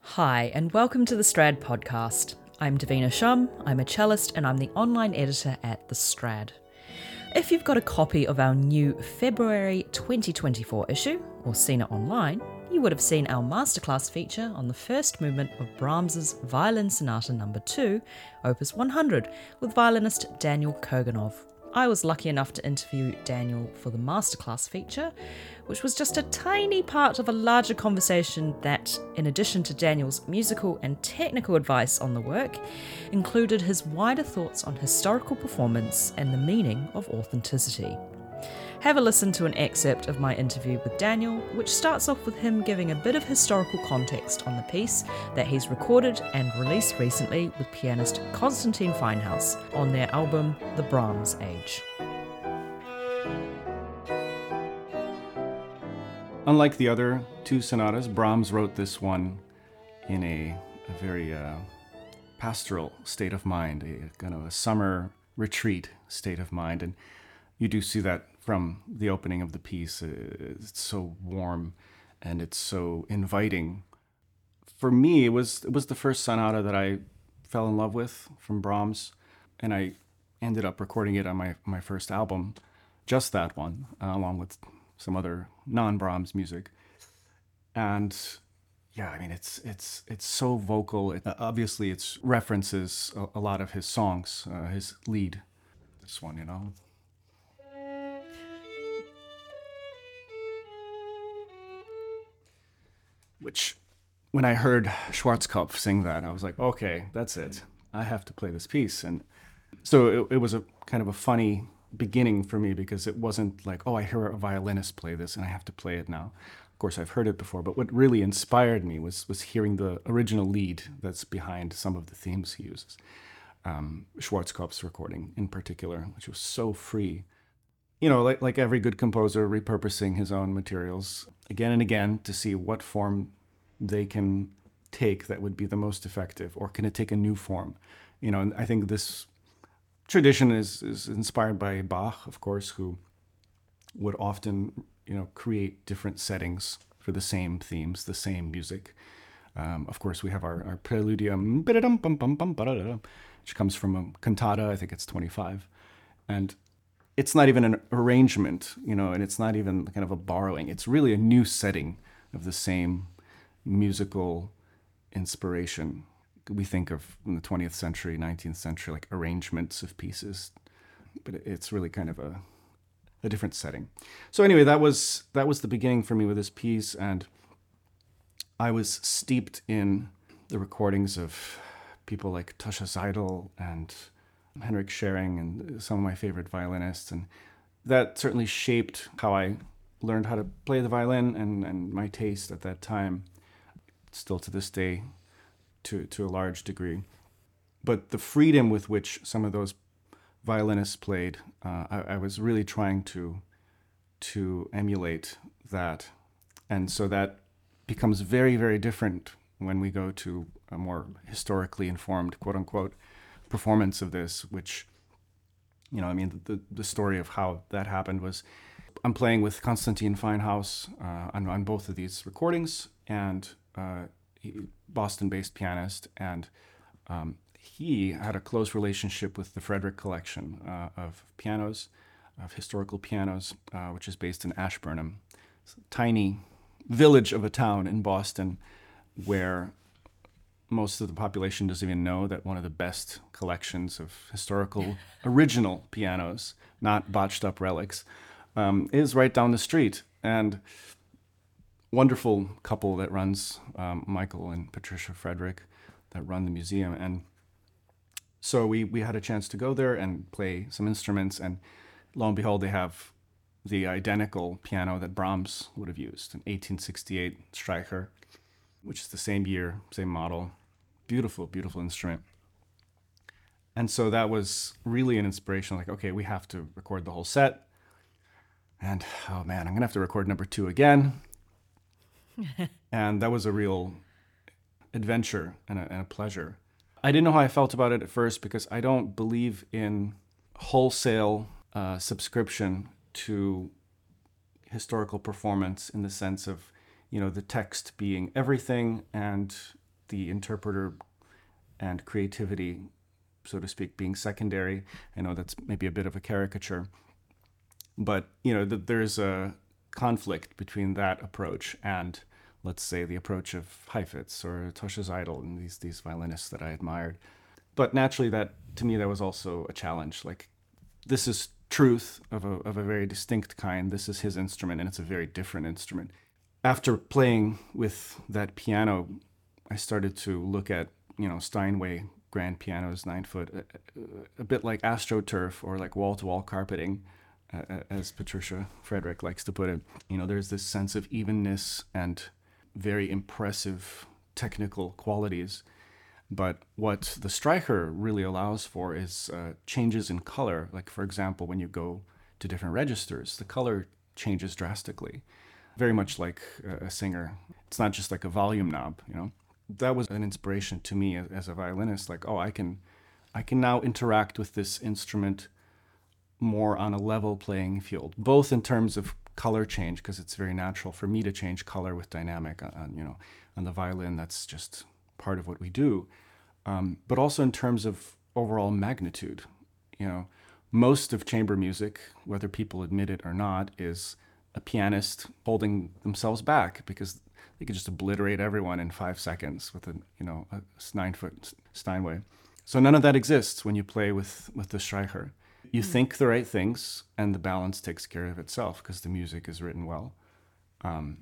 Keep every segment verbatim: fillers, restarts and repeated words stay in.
Hi, and welcome to the Strad podcast. I'm Davina Shum, I'm a cellist, and I'm the online editor at The Strad. If you've got a copy of our new February twenty twenty-four issue, or seen it online, you would have seen our masterclass feature on the first movement of Brahms's Violin Sonata number two, Opus one hundred, with violinist Daniel Koganov. I was lucky enough to interview Daniel for the masterclass feature, which was just a tiny part of a larger conversation that, in addition to Daniel's musical and technical advice on the work, included his wider thoughts on historical performance and the meaning of authenticity. Have a listen to an excerpt of my interview with Daniel, which starts off with him giving a bit of historical context on the piece that he's recorded and released recently with pianist Konstantin Feinhaus on their album The Brahms Age. Unlike the other two sonatas, Brahms wrote this one in a, a very uh, pastoral state of mind, a kind of a summer retreat state of mind. And you do see that from the opening of the piece. It's so warm and it's so inviting. For me, it was it was the first sonata that I fell in love with from Brahms, and I ended up recording it on my, my first album, just that one, uh, along with some other non-Brahms music. And yeah, I mean, it's it's it's so vocal. It, uh, obviously, it's references a, a lot of his songs, uh, his lead. This one, you know. Which, when I heard Schwarzkopf sing that, I was like, okay, that's it. I have to play this piece. And so it, it was a kind of a funny beginning for me, because it wasn't like, oh, I hear a violinist play this and I have to play it now. Of course, I've heard it before, but what really inspired me was was hearing the original lead that's behind some of the themes he uses. Um, Schwarzkopf's recording in particular, which was so free. You know, like like every good composer, repurposing his own materials again and again to see what form they can take that would be the most effective, or can it take a new form? You know, and I think this tradition is, is inspired by Bach, of course, who would often, you know, create different settings for the same themes, the same music. Um, of course, we have our, our Preludium, which comes from a cantata, I think it's twenty-five. And it's not even an arrangement, you know, and it's not even kind of a borrowing. It's really a new setting of the same musical inspiration. We think of in the twentieth century, nineteenth century, like arrangements of pieces, but it's really kind of a a different setting. So anyway, that was that was the beginning for me with this piece, and I was steeped in the recordings of people like Tosha Seidel and Henrik Schering and some of my favorite violinists, and that certainly shaped how I learned how to play the violin and, and my taste at that time, still to this day, to, to a large degree. But the freedom with which some of those violinists played, uh, I, I was really trying to to emulate that. And so that becomes very, very different when we go to a more historically informed, quote unquote, performance of this, which, you know, I mean, the, the story of how that happened was I'm playing with Konstantin Feinhaus uh, on, on both of these recordings, and uh, he, Boston-based pianist, and um, he had a close relationship with the Frederick Collection uh, of pianos, of historical pianos, uh, which is based in Ashburnham. It's a tiny village of a town in Boston where most of the population doesn't even know that one of the best collections of historical original pianos, not botched up relics, um, is right down the street. And wonderful couple that runs, um, Michael and Patricia Frederick, that run the museum. And so we, we had a chance to go there and play some instruments, and lo and behold, they have the identical piano that Brahms would have used, an eighteen sixty-eight Streicher, which is the same year, same model. Beautiful, beautiful instrument. And so that was really an inspiration, like, okay, we have to record the whole set. And, oh man, I'm going to have to record number two again. And that was a real adventure and a, and a pleasure. I didn't know how I felt about it at first, because I don't believe in wholesale uh, subscription to historical performance in the sense of, you know, the text being everything and the interpreter and creativity, so to speak, being secondary. I know that's maybe a bit of a caricature, but you know, th- there's a conflict between that approach and, let's say, the approach of Heifetz or Tosca Seidel and these these violinists that I admired. But naturally, that to me that was also a challenge. Like, this is truth of a of a very distinct kind. This is his instrument, and it's a very different instrument. After playing with that piano, I started to look at, you know, Steinway grand pianos, nine foot, a, a bit like AstroTurf or like wall-to-wall carpeting, uh, as Patricia Frederick likes to put it. You know, there's this sense of evenness and very impressive technical qualities. But what the Streicher really allows for is uh, changes in color. Like, for example, when you go to different registers, the color changes drastically. Very much like a singer. It's not just like a volume knob, you know. That was an inspiration to me as a violinist. Like, oh, I can, I can now interact with this instrument more on a level playing field, both in terms of color change, because it's very natural for me to change color with dynamic on, you know, on the violin. That's just part of what we do. Um, but also in terms of overall magnitude. You know, most of chamber music, whether people admit it or not, is a pianist holding themselves back because they could just obliterate everyone in five seconds with a, you know, a nine-foot Steinway. So none of that exists when you play with, with the Streicher. You mm. think the right things, and the balance takes care of itself because the music is written well. Um,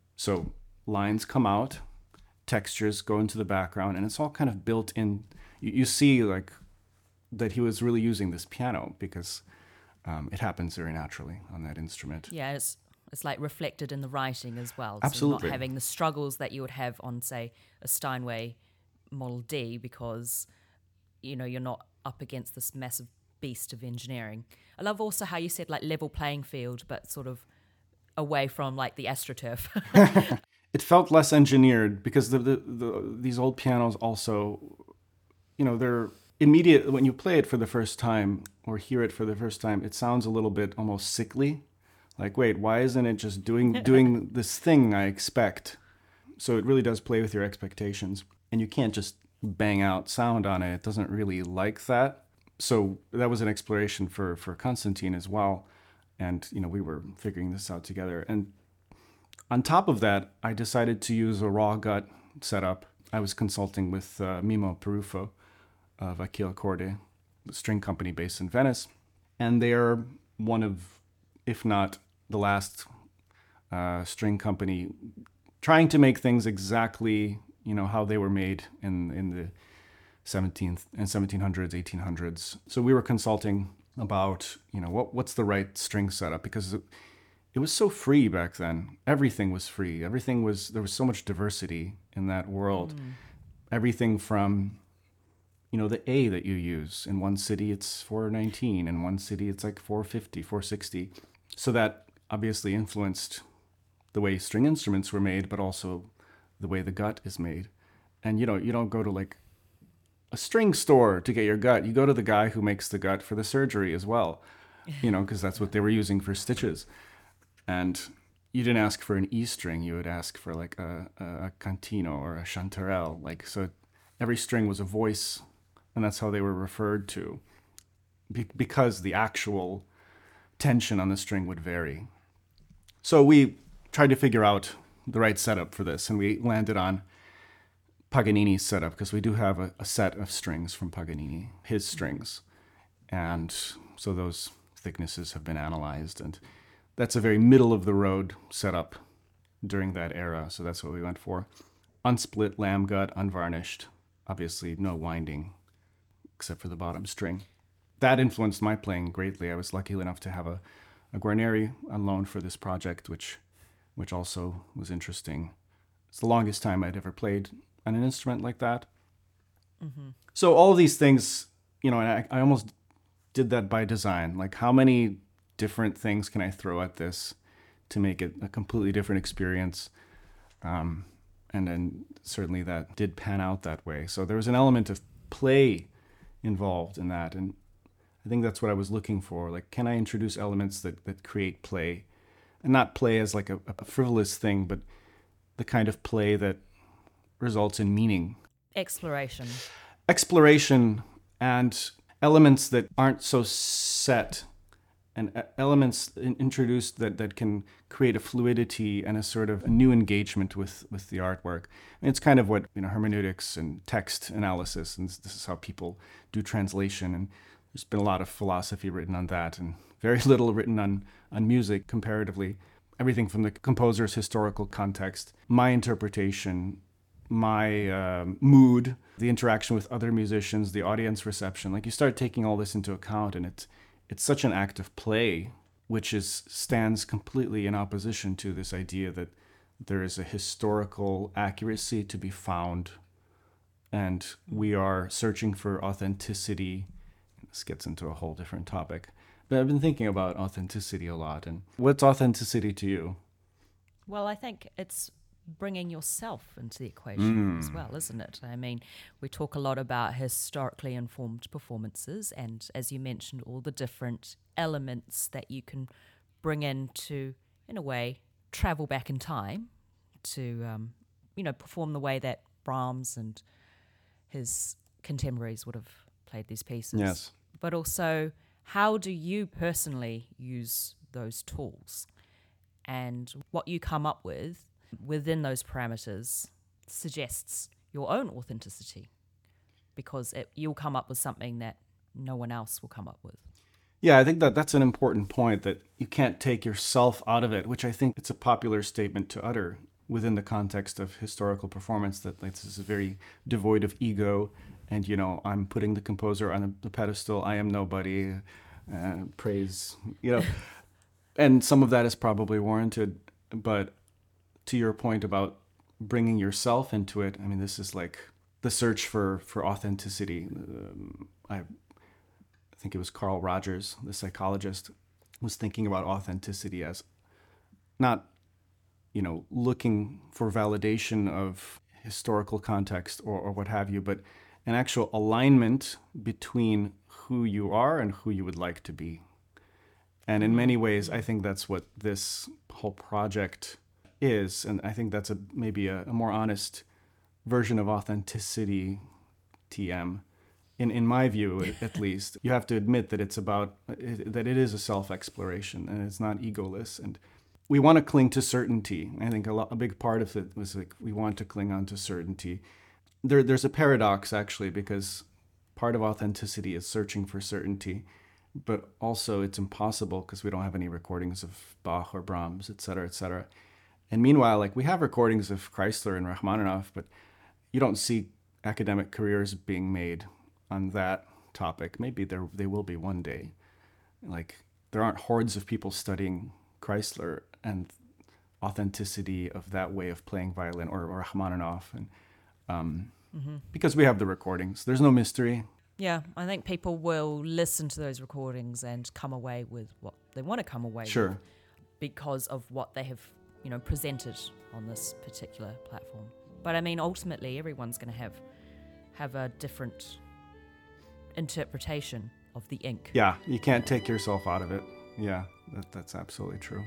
so lines come out, textures go into the background, and it's all kind of built in. You, you see, like, that he was really using this piano because um, it happens very naturally on that instrument. Yeah, it's it's like reflected in the writing as well. So Absolutely. you're not having the struggles that you would have on, say, a Steinway Model D because, you know, you're not up against this massive beast of engineering. I love also how you said, like, level playing field, but sort of away from, like, the AstroTurf. It felt less engineered because the, the, the these old pianos also, you know, they're immediate. When you play it for the first time or hear it for the first time, it sounds a little bit almost sickly. Like, wait, why isn't it just doing doing this thing I expect? So it really does play with your expectations. And you can't just bang out sound on it. It doesn't really like that. So that was an exploration for, for Konstantin as well. And, you know, we were figuring this out together. And on top of that, I decided to use a raw gut setup. I was consulting with uh, Mimo Perufo of Achille Corde, the string company based in Venice. And they are one of, if not the last uh, string company trying to make things exactly, you know, how they were made in, in the seventeenth and seventeen hundreds, eighteen hundreds. So we were consulting about, you know, what what's the right string setup, because it, it was so free back then. Everything was free. Everything was, there was so much diversity in that world. Mm. Everything from, you know, the A that you use. In one city, it's four nineteen. In one city, it's like four fifty, four sixty. So that obviously influenced the way string instruments were made, but also the way the gut is made. And, you know, you don't go to like a string store to get your gut. You go to the guy who makes the gut for the surgery as well, you know, because that's what they were using for stitches. And you didn't ask for an E string. You would ask for like a, a cantino or a chanterelle. Like, so every string was a voice, and that's how they were referred to, Be- because the actual tension on the string would vary. So we tried to figure out the right setup for this, and we landed on Paganini's setup, because we do have a, a set of strings from Paganini, his strings. And so those thicknesses have been analyzed, and that's a very middle of the road setup during that era. So that's what we went for. Unsplit lamb gut, unvarnished. Obviously no winding except for the bottom string. That influenced my playing greatly. I was lucky enough to have a, a Guarneri on loan for this project, which which also was interesting. It's the longest time I'd ever played on an instrument like that. Mm-hmm. So all of these things, you know, and I, I almost did that by design. Like, how many different things can I throw at this to make it a completely different experience? Um, and then certainly that did pan out that way. So there was an element of play involved in that. And I think that's what I was looking for. Like, can I introduce elements that, that create play? And not play as like a, a frivolous thing, but the kind of play that results in meaning. Exploration. Exploration and elements that aren't so set, and elements introduced that, that can create a fluidity and a sort of a new engagement with, with the artwork. And it's kind of what, you know, hermeneutics and text analysis, and this is how people do translation. And there's been a lot of philosophy written on that, and very little written on, on music comparatively. Everything from the composer's historical context, my interpretation, my uh, mood, the interaction with other musicians, the audience reception. Like, you start taking all this into account, and it's it's such an act of play, which is stands completely in opposition to this idea that there is a historical accuracy to be found, and we are searching for authenticity. This gets into a whole different topic. But I've been thinking about authenticity a lot. And what's authenticity to you? Well, I think it's bringing yourself into the equation mm. as well, isn't it? I mean, we talk a lot about historically informed performances, and as you mentioned, all the different elements that you can bring in to, in a way, travel back in time to, um, you know, perform the way that Brahms and his contemporaries would have played these pieces. Yes. But also, how do you personally use those tools? And what you come up with within those parameters suggests your own authenticity, because it, you'll come up with something that no one else will come up with. Yeah, I think that that's an important point, that you can't take yourself out of it, which I think it's a popular statement to utter within the context of historical performance, that like, this is very devoid of ego, and, you know, I'm putting the composer on the pedestal, I am nobody, uh, praise, you know. And some of that is probably warranted, but to your point about bringing yourself into it, I mean, this is like the search for, for authenticity. Um, I think it was Carl Rogers, the psychologist, was thinking about authenticity as not, you know, looking for validation of historical context or, or what have you, but an actual alignment between who you are and who you would like to be. And in many ways, I think that's what this whole project is. And I think that's a maybe a, a more honest version of authenticity, T M. In in my view, at least, you have to admit that it's about, that it is a self-exploration, and it's not egoless. And we want to cling to certainty. I think a, lot, a big part of it was like, we want to cling on to certainty. There, there's a paradox, actually, because part of authenticity is searching for certainty, but also it's impossible because we don't have any recordings of Bach or Brahms, et cetera, et cetera. And meanwhile, like, we have recordings of Kreisler and Rachmaninoff, but you don't see academic careers being made on that topic. Maybe there they will be one day. Like, there aren't hordes of people studying Kreisler and authenticity of that way of playing violin, or, or Rachmaninoff, and um, mm-hmm. because we have the recordings. There's no mystery. Yeah, I think people will listen to those recordings and come away with what they want to come away sure. with because of what they have, you know, presented on this particular platform. But I mean, ultimately, everyone's going to have have a different interpretation of the ink. Yeah, you can't take yourself out of it. Yeah, that, that's absolutely true.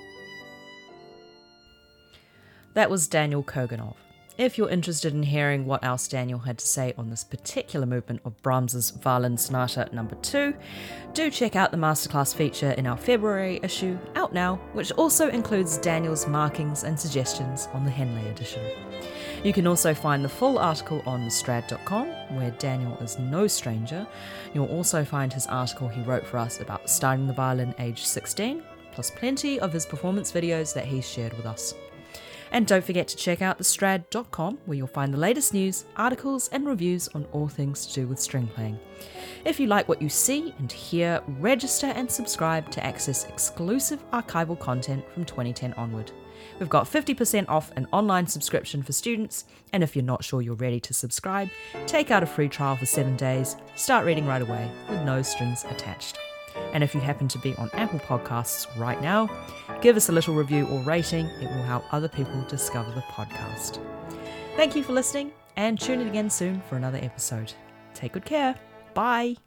That was Daniel Kurganov. If you're interested in hearing what else Daniel had to say on this particular movement of Brahms's Violin Sonata number two, do check out the masterclass feature in our February issue, out now, which also includes Daniel's markings and suggestions on the Henley edition. You can also find the full article on the strad dot com, where Daniel is no stranger. You'll also find his article he wrote for us about starting the violin age sixteen, plus plenty of his performance videos that he's shared with us. And don't forget to check out the strad dot com, where you'll find the latest news, articles and reviews on all things to do with string playing. If you like what you see and hear, register and subscribe to access exclusive archival content from twenty ten onward. We've got fifty percent off an online subscription for students, and if you're not sure you're ready to subscribe, take out a free trial for seven days, start reading right away with no strings attached. And if you happen to be on Apple Podcasts right now, give us a little review or rating. It will help other people discover the podcast. Thank you for listening, and tune in again soon for another episode. Take good care. Bye.